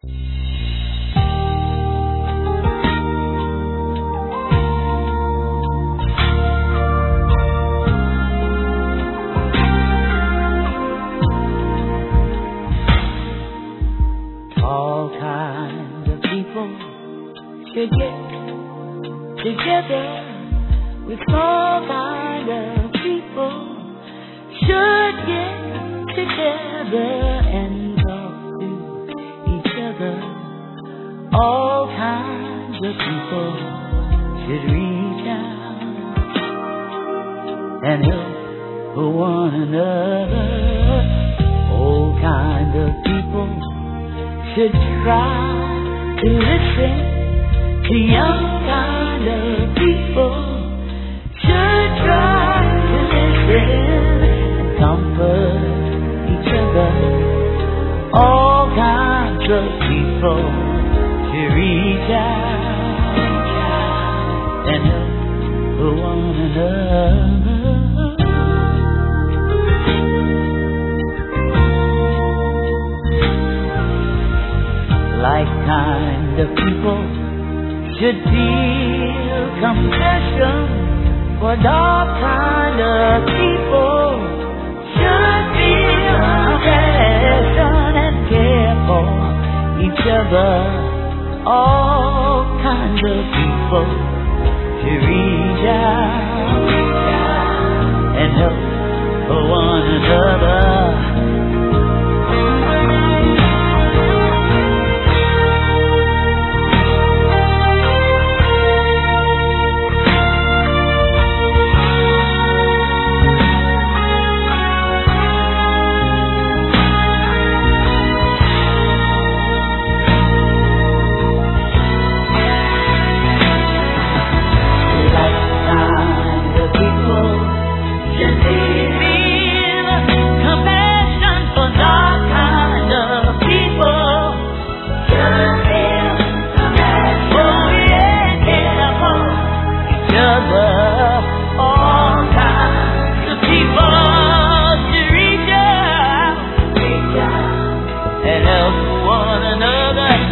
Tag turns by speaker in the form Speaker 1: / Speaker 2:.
Speaker 1: All kinds of people should get together. With all kinds of people should get together and talk to each other. All kinds of people should reach out and help one another. All kinds of people should try to listen to young kind of people. Should try to listen and comfort each other. All kinds of people should reach out and help one another. Like kind of people should feel compassion, for dark kind of people should feel compassion and care for each other. All kinds of people should reach out and help one another. And help one another.